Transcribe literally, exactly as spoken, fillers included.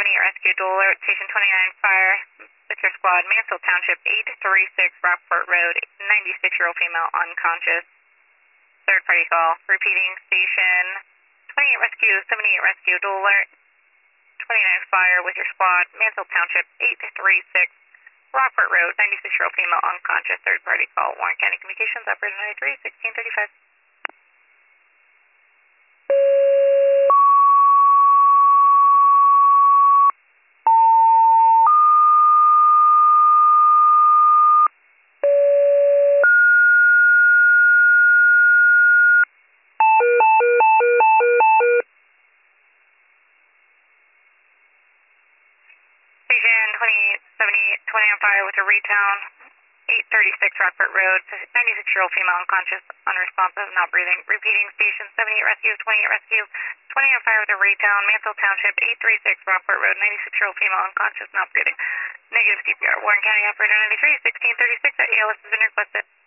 twenty-eight rescue, dual alert, station twenty-nine fire with your squad, Mansell Township, eight thirty-six Rockport Road, ninety-six-year-old female unconscious. Third party call. Repeating, station twenty-eight rescue, seventy-eight rescue, dual alert, twenty-nine fire with your squad, Mansell Township, eight thirty-six Rockport Road, ninety-six-year-old female unconscious. Third party call. Warren County Communications, operator ninety-three, sixteen thirty-five. Station twenty-eight seventy-eight, twenty on fire with a retown, eight thirty-six Rockport Road, ninety-six-year-old female unconscious, unresponsive, not breathing. Repeating, station seventy-eight rescue, twenty-eight rescue, twenty on fire with a retown, Mansell Township, eight thirty-six Rockport Road, ninety-six-year-old female unconscious, not breathing. Negative C P R. Warren County operator ninety-three, sixteen thirty-six at E L S has been requested.